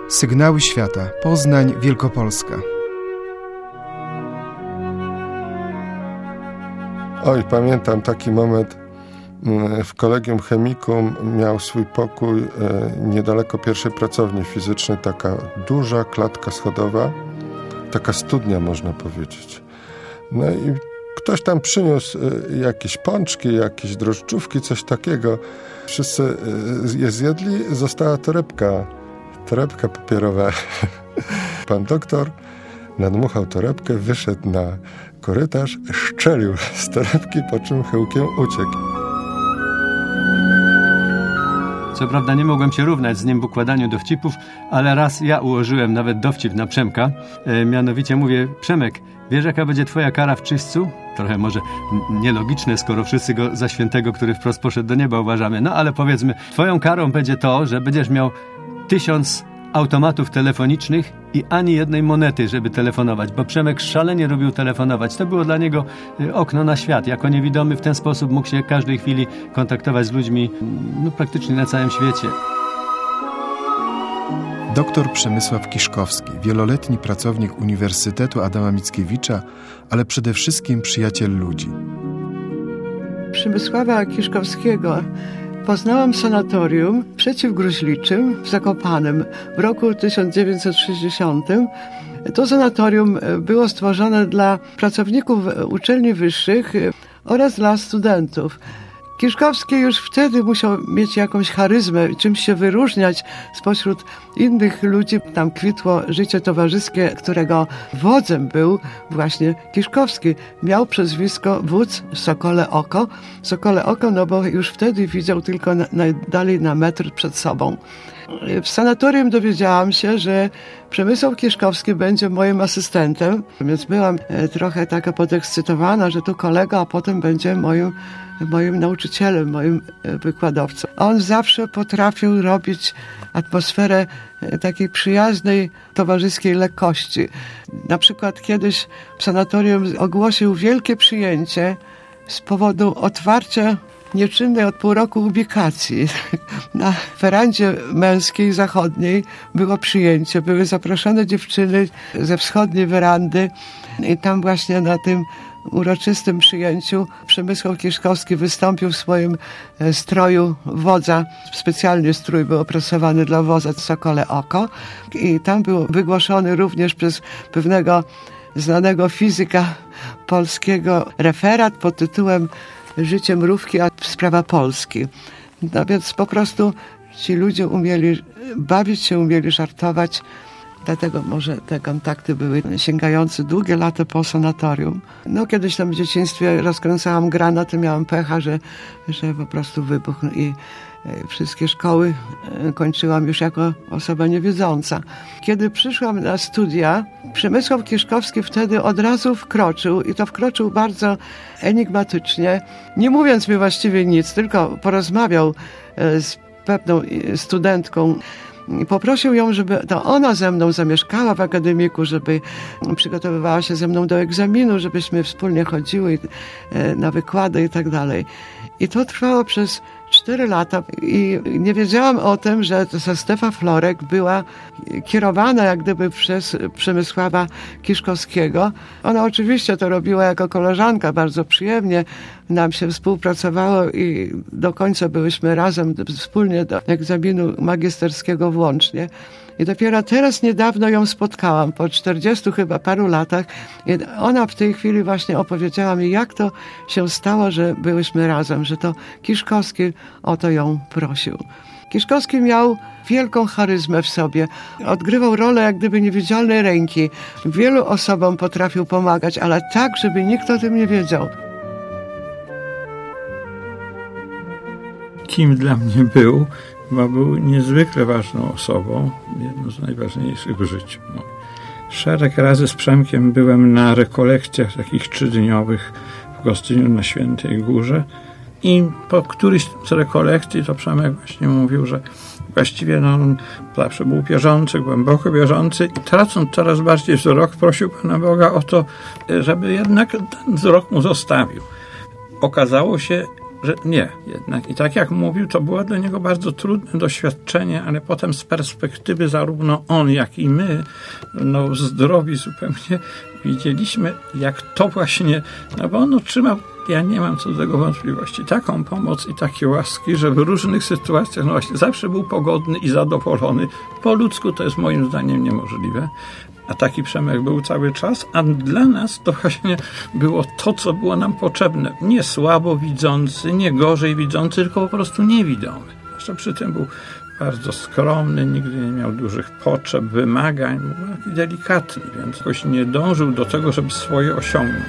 Sygnały świata. Poznań, Wielkopolska. Oj, pamiętam taki moment. W Kolegium Chemikum miał swój pokój niedaleko pierwszej pracowni fizycznej, taka duża klatka schodowa, taka studnia, można powiedzieć. No i ktoś tam przyniósł jakieś pączki, jakieś drożdżówki, coś takiego. Wszyscy je zjedli, została torebka papierowa. Pan doktor nadmuchał torebkę, wyszedł na korytarz, szczelił z torebki, po czym chyłkiem uciekł. Co prawda nie mogłem się równać z nim w układaniu dowcipów, ale raz ja ułożyłem nawet dowcip na Przemka. Mianowicie mówię: Przemek, wiesz jaka będzie twoja kara w czyśćcu? Trochę może nielogiczne, skoro wszyscy go za świętego, który wprost poszedł do nieba, uważamy. No ale powiedzmy, twoją karą będzie to, że będziesz miał 1000 automatów telefonicznych i ani jednej monety, żeby telefonować, bo Przemek szalenie lubił telefonować. To było dla niego okno na świat. Jako niewidomy w ten sposób mógł się w każdej chwili kontaktować z ludźmi praktycznie na całym świecie. Dr Przemysław Kiszkowski, wieloletni pracownik Uniwersytetu Adama Mickiewicza, ale przede wszystkim przyjaciel ludzi. Przemysława Kiszkowskiego poznałam w sanatorium przeciwgruźliczym w Zakopanem w roku 1960. To sanatorium było stworzone dla pracowników uczelni wyższych oraz dla studentów. Kiszkowski już wtedy musiał mieć jakąś charyzmę, czymś się wyróżniać spośród innych ludzi. Tam kwitło życie towarzyskie, którego wodzem był właśnie Kiszkowski. Miał przezwisko wódz Sokole Oko. Sokole Oko, no bo już wtedy widział tylko najdalej na metr przed sobą. W sanatorium dowiedziałam się, że Przemysław Kiszkowski będzie moim asystentem, więc byłam trochę taka podekscytowana, że tu kolega, a potem będzie moim nauczycielem, moim wykładowcą. On zawsze potrafił robić atmosferę takiej przyjaznej, towarzyskiej lekkości. Na przykład kiedyś w sanatorium ogłosił wielkie przyjęcie z powodu otwarcia nieczynnej od pół roku ubikacji. Na werandzie męskiej, zachodniej było przyjęcie. Były zaproszone dziewczyny ze wschodniej werandy i tam właśnie na tym uroczystym przyjęciu Przemysław Kiszkowski wystąpił w swoim stroju wodza. Specjalny strój był opracowany dla wodza Sokole Oko i tam był wygłoszony również przez pewnego znanego fizyka polskiego referat pod tytułem Życie mrówki, a sprawa Polski. No więc po prostu ci ludzie umieli bawić się, umieli żartować. Dlatego może te kontakty były sięgające długie lata po sanatorium. No kiedyś tam w dzieciństwie rozkręcałam granat i miałam pecha, że po prostu wybuchł i wszystkie szkoły kończyłam już jako osoba niewidząca. Kiedy przyszłam na studia, Przemysław Kiszkowski wtedy od razu wkroczył i to wkroczył bardzo enigmatycznie, nie mówiąc mi właściwie nic, tylko porozmawiał z pewną studentką. Poprosił ją, żeby to ona ze mną zamieszkała w akademiku, żeby przygotowywała się ze mną do egzaminu, żebyśmy wspólnie chodziły na wykłady i tak dalej. I to trwało przez 4 lata i nie wiedziałam o tym, że Stefa Florek była kierowana jak gdyby przez Przemysława Kiszkowskiego. Ona oczywiście to robiła jako koleżanka, bardzo przyjemnie nam się współpracowało i do końca byliśmy razem wspólnie do egzaminu magisterskiego włącznie. I dopiero teraz niedawno ją spotkałam, po 40 chyba paru latach. I ona w tej chwili właśnie opowiedziała mi, jak to się stało, że byłyśmy razem, że to Kiszkowski o to ją prosił. Kiszkowski miał wielką charyzmę w sobie. Odgrywał rolę jak gdyby niewidzialnej ręki. Wielu osobom potrafił pomagać, ale tak, żeby nikt o tym nie wiedział. Kim dla mnie był? Bo był niezwykle ważną osobą, jedną z najważniejszych w życiu. Szereg razy z Przemkiem byłem na rekolekcjach takich 3-dniowych w Gostyniu na Świętej Górze i po którejś z rekolekcji to Przemek właśnie mówił, że właściwie on zawsze był wierzący, głęboko wierzący i tracąc coraz bardziej wzrok, prosił Pana Boga o to, żeby jednak ten wzrok mu zostawił. Okazało się, że nie jednak. I tak jak mówił, to było dla niego bardzo trudne doświadczenie, ale potem z perspektywy zarówno on, jak i my, zdrowi zupełnie, widzieliśmy, jak to właśnie, bo on otrzymał, ja nie mam co do tego wątpliwości, taką pomoc i takie łaski, że w różnych sytuacjach właśnie zawsze był pogodny i zadowolony. Po ludzku to jest moim zdaniem niemożliwe. A taki Przemek był cały czas, a dla nas to właśnie było to, co było nam potrzebne. Nie słabo widzący, nie gorzej widzący, tylko po prostu niewidomy. Zresztą przy tym był bardzo skromny, nigdy nie miał dużych potrzeb, wymagań, był taki delikatny, więc jakoś nie dążył do tego, żeby swoje osiągnąć.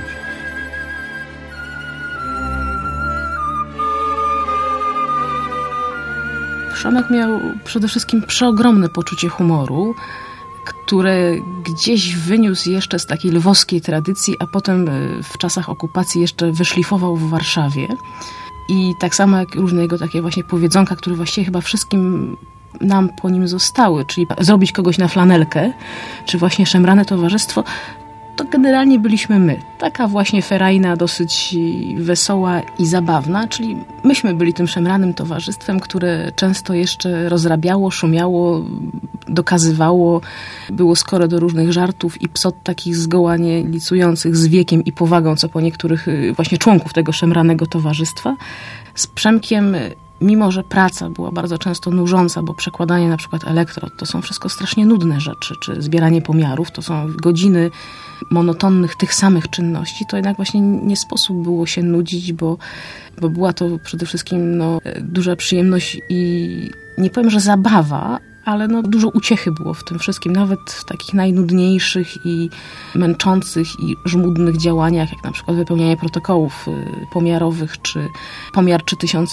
Przemek miał przede wszystkim przeogromne poczucie humoru, które gdzieś wyniósł jeszcze z takiej lwowskiej tradycji, a potem w czasach okupacji jeszcze wyszlifował w Warszawie. I tak samo jak różne jego takie właśnie powiedzonka, które właściwie chyba wszystkim nam po nim zostały, czyli zrobić kogoś na flanelkę, czy właśnie szemrane towarzystwo, to generalnie byliśmy my. Taka właśnie ferajna, dosyć wesoła i zabawna, czyli myśmy byli tym szemranym towarzystwem, które często jeszcze rozrabiało, szumiało, dokazywało, było skore do różnych żartów i psot takich zgoła nie licujących z wiekiem i powagą, co po niektórych właśnie członków tego szemranego towarzystwa. Z Przemkiem, mimo że praca była bardzo często nużąca, bo przekładanie na przykład elektrod to są wszystko strasznie nudne rzeczy, czy zbieranie pomiarów, to są godziny monotonnych tych samych czynności, to jednak właśnie nie sposób było się nudzić, bo była to przede wszystkim duża przyjemność i nie powiem, że zabawa, ale dużo uciechy było w tym wszystkim, nawet w takich najnudniejszych i męczących i żmudnych działaniach, jak na przykład wypełnianie protokołów pomiarowych, czy pomiar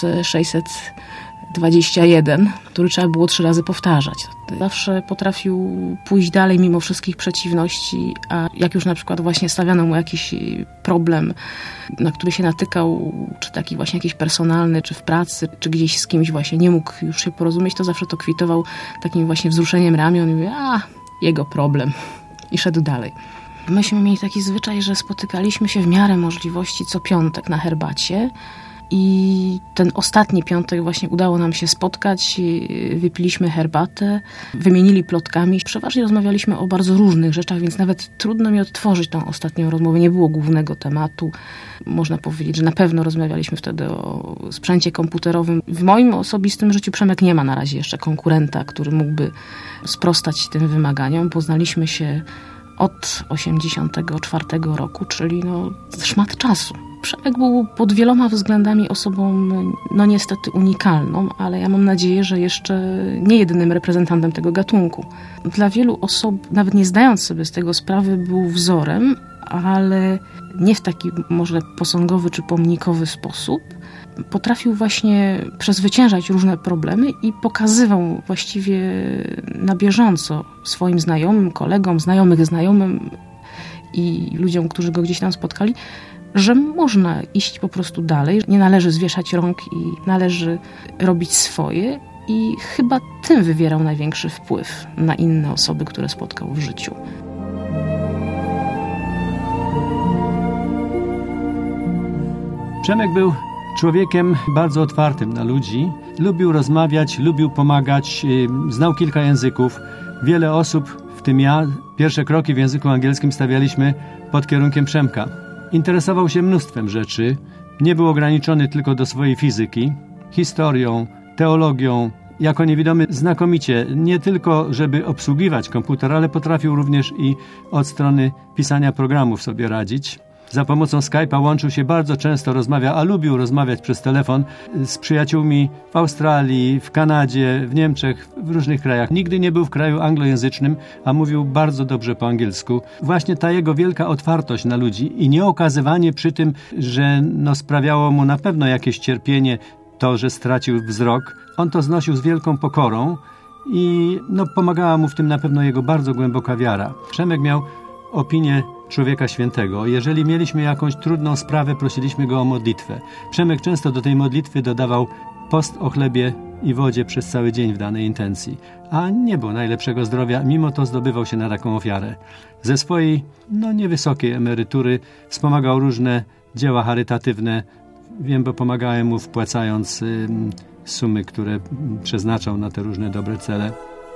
3621, który trzeba było 3 razy powtarzać. Zawsze potrafił pójść dalej mimo wszystkich przeciwności, a jak już na przykład właśnie stawiano mu jakiś problem, na który się natykał, czy taki właśnie jakiś personalny, czy w pracy, czy gdzieś z kimś właśnie nie mógł już się porozumieć, to zawsze to kwitował takim właśnie wzruszeniem ramion i mówił, jego problem. I szedł dalej. Myśmy mieli taki zwyczaj, że spotykaliśmy się w miarę możliwości co piątek na herbacie. I ten ostatni piątek właśnie udało nam się spotkać, wypiliśmy herbatę, wymienili plotkami. Przeważnie rozmawialiśmy o bardzo różnych rzeczach, więc nawet trudno mi odtworzyć tą ostatnią rozmowę. Nie było głównego tematu. Można powiedzieć, że na pewno rozmawialiśmy wtedy o sprzęcie komputerowym. W moim osobistym życiu Przemek nie ma na razie jeszcze konkurenta, który mógłby sprostać tym wymaganiom. Poznaliśmy się od 1984 roku, czyli szmat czasu. Przemek był pod wieloma względami osobą, niestety unikalną, ale ja mam nadzieję, że jeszcze nie jedynym reprezentantem tego gatunku. Dla wielu osób, nawet nie zdając sobie z tego sprawy, był wzorem, ale nie w taki może posągowy czy pomnikowy sposób. Potrafił właśnie przezwyciężać różne problemy i pokazywał właściwie na bieżąco swoim znajomym, kolegom, znajomym i ludziom, którzy go gdzieś tam spotkali, że można iść po prostu dalej, nie należy zwieszać rąk i należy robić swoje i chyba tym wywierał największy wpływ na inne osoby, które spotkał w życiu. Przemek był człowiekiem bardzo otwartym na ludzi. Lubił rozmawiać, lubił pomagać, znał kilka języków. Wiele osób, w tym ja, pierwsze kroki w języku angielskim stawialiśmy pod kierunkiem Przemka. Interesował się mnóstwem rzeczy. Nie był ograniczony tylko do swojej fizyki, historią, teologią. Jako niewidomy znakomicie, nie tylko żeby obsługiwać komputer, ale potrafił również i od strony pisania programów sobie radzić. Za pomocą Skype'a łączył się bardzo często, a lubił rozmawiać przez telefon z przyjaciółmi w Australii, w Kanadzie, w Niemczech, w różnych krajach. Nigdy nie był w kraju anglojęzycznym, a mówił bardzo dobrze po angielsku. Właśnie ta jego wielka otwartość na ludzi i nie okazywanie przy tym, że sprawiało mu na pewno jakieś cierpienie to, że stracił wzrok. On to znosił z wielką pokorą i pomagała mu w tym na pewno jego bardzo głęboka wiara. Przemek miał opinię człowieka świętego. Jeżeli mieliśmy jakąś trudną sprawę, prosiliśmy go o modlitwę. Przemek często do tej modlitwy dodawał post o chlebie i wodzie przez cały dzień w danej intencji. A nie było najlepszego zdrowia, mimo to zdobywał się na taką ofiarę. Ze swojej, niewysokiej emerytury wspomagał różne dzieła charytatywne Wiem, bo pomagałem mu, wpłacając sumy, które przeznaczał na te różne dobre cele.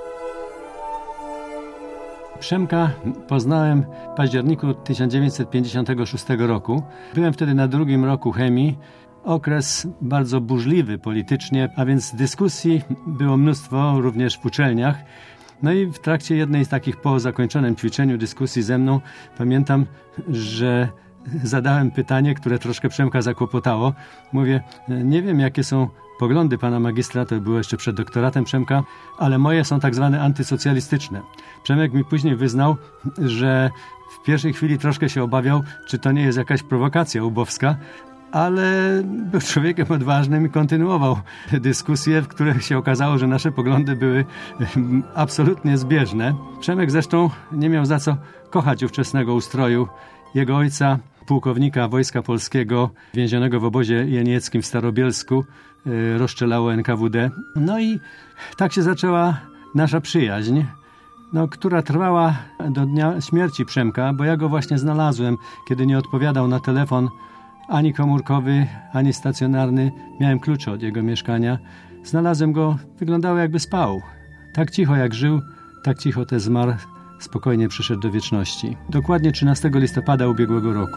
Przemka poznałem w październiku 1956 roku. Byłem wtedy na 2. roku chemii. Okres bardzo burzliwy politycznie, a więc dyskusji było mnóstwo, również w uczelniach. No i w trakcie jednej z takich po zakończonym ćwiczeniu dyskusji ze mną pamiętam, że zadałem pytanie, które troszkę Przemka zakłopotało. Mówię, nie wiem jakie są poglądy pana magistra, to było jeszcze przed doktoratem Przemka, ale moje są tak zwane antysocjalistyczne. Przemek mi później wyznał, że w pierwszej chwili troszkę się obawiał, czy to nie jest jakaś prowokacja ubowska, ale był człowiekiem odważnym i kontynuował dyskusję, w których się okazało, że nasze poglądy były absolutnie zbieżne. Przemek zresztą nie miał za co kochać ówczesnego ustroju. Jego ojca, pułkownika Wojska Polskiego, więzionego w obozie jenieckim w Starobielsku, rozstrzelało NKWD. No i tak się zaczęła nasza przyjaźń, która trwała do dnia śmierci Przemka, bo ja go właśnie znalazłem, kiedy nie odpowiadał na telefon ani komórkowy, ani stacjonarny. Miałem klucze od jego mieszkania. Znalazłem go, wyglądało jakby spał. Tak cicho jak żył, tak cicho też zmarł. Spokojnie przyszedł do wieczności. Dokładnie 13 listopada ubiegłego roku.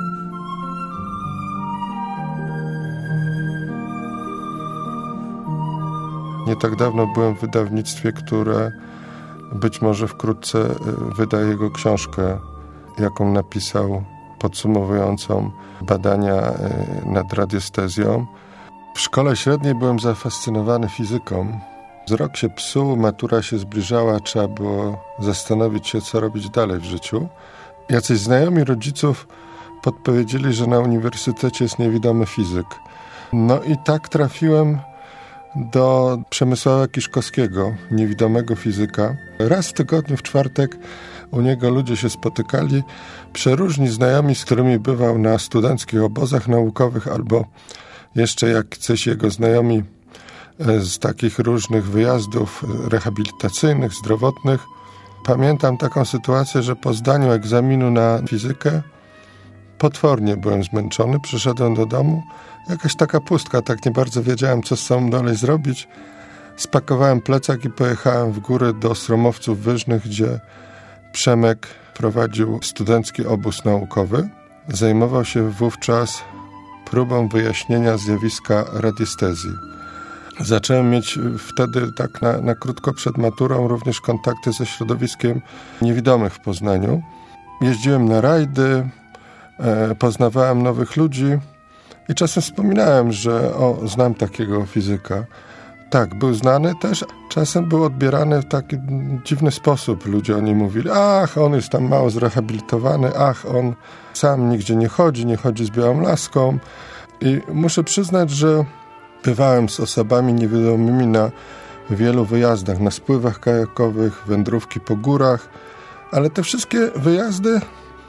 Nie tak dawno byłem w wydawnictwie, które być może wkrótce wyda jego książkę, jaką napisał, podsumowującą badania nad radiestezją. W szkole średniej byłem zafascynowany fizyką. Wzrok się psuł, matura się zbliżała, trzeba było zastanowić się, co robić dalej w życiu. Jacyś znajomi rodziców podpowiedzieli, że na uniwersytecie jest niewidomy fizyk. No i tak trafiłem do Przemysława Kiszkowskiego, niewidomego fizyka. Raz w tygodniu, w czwartek, u niego ludzie się spotykali, przeróżni znajomi, z którymi bywał na studenckich obozach naukowych, albo jeszcze jak coś jego znajomi z takich różnych wyjazdów rehabilitacyjnych, zdrowotnych. Pamiętam taką sytuację, że po zdaniu egzaminu na fizykę potwornie byłem zmęczony, przyszedłem do domu, jakaś taka pustka, tak nie bardzo wiedziałem, co z sobą dalej zrobić. Spakowałem plecak i pojechałem w góry do Stromowców Wyżnych, gdzie Przemek prowadził studencki obóz naukowy. Zajmował się wówczas próbą wyjaśnienia zjawiska radiestezji. Zacząłem mieć wtedy tak na krótko przed maturą również kontakty ze środowiskiem niewidomych w Poznaniu. Jeździłem na rajdy, poznawałem nowych ludzi i czasem wspominałem, że znam takiego fizyka. Tak, był znany też, czasem był odbierany w taki dziwny sposób. Ludzie o nim mówili, ach, on jest tam mało zrehabilitowany, ach, on sam nigdzie nie chodzi z białą laską. I muszę przyznać, że bywałem z osobami niewidomymi na wielu wyjazdach, na spływach kajakowych, wędrówki po górach, ale te wszystkie wyjazdy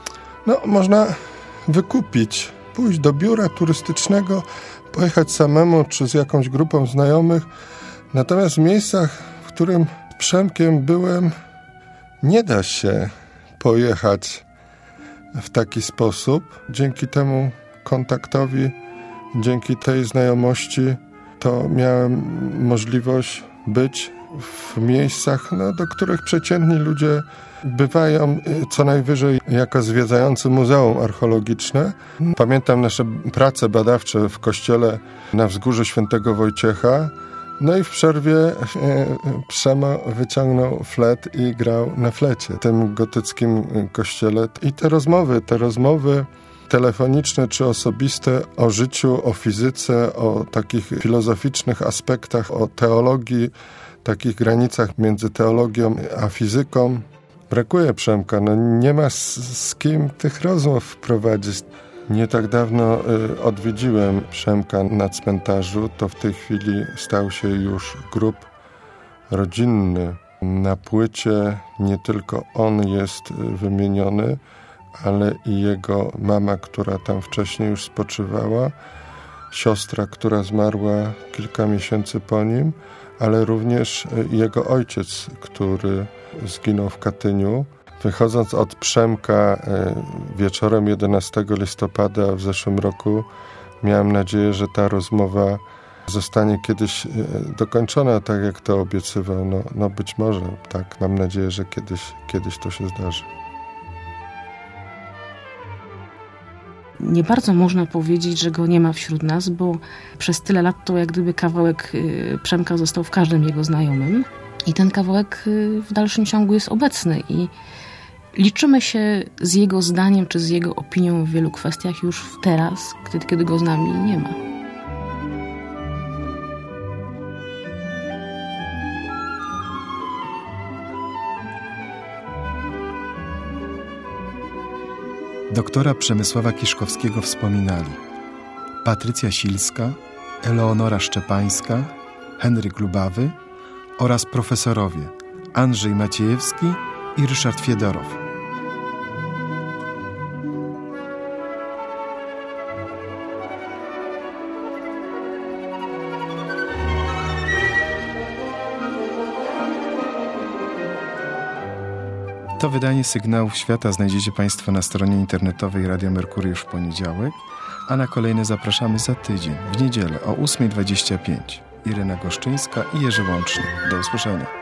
można wykupić, pójść do biura turystycznego, pojechać samemu czy z jakąś grupą znajomych. Natomiast w miejscach, w którym Przemkiem byłem, nie da się pojechać w taki sposób. Dzięki temu kontaktowi, dzięki tej znajomości, to miałem możliwość być w miejscach, do których przeciętni ludzie bywają co najwyżej jako zwiedzający muzeum archeologiczne. Pamiętam nasze prace badawcze w kościele na wzgórzu Świętego Wojciecha. No i w przerwie Przemo wyciągnął flet i grał na flecie w tym gotyckim kościele. I te rozmowy telefoniczne czy osobiste o życiu, o fizyce, o takich filozoficznych aspektach, o teologii, takich granicach między teologią a fizyką. Brakuje Przemka, nie ma z kim tych rozmów prowadzić. Nie tak dawno odwiedziłem Przemka na cmentarzu, to w tej chwili stał się już grób rodzinny. Na płycie nie tylko on jest wymieniony, ale i jego mama, która tam wcześniej już spoczywała, siostra, która zmarła kilka miesięcy po nim, ale również jego ojciec, który zginął w Katyniu. Wychodząc od Przemka wieczorem 11 listopada w zeszłym roku Miałem nadzieję, że ta rozmowa zostanie kiedyś dokończona, tak jak to obiecywał. No być może, tak. Mam nadzieję, że kiedyś to się zdarzy. Nie bardzo można powiedzieć, że go nie ma wśród nas, bo przez tyle lat to jak gdyby kawałek Przemka został w każdym jego znajomym i ten kawałek w dalszym ciągu jest obecny i liczymy się z jego zdaniem czy z jego opinią w wielu kwestiach już teraz, kiedy go z nami nie ma. Doktora Przemysława Kiszkowskiego wspominali Patrycja Silska, Eleonora Szczepańska, Henryk Lubawy oraz profesorowie Andrzej Maciejewski i Ryszard Fiedorow. To wydanie Sygnałów Świata znajdziecie Państwo na stronie internetowej Radia Merkury już w poniedziałek, a na kolejne zapraszamy za tydzień, w niedzielę o 8:25. Irena Goszczyńska i Jerzy Łączny. Do usłyszenia.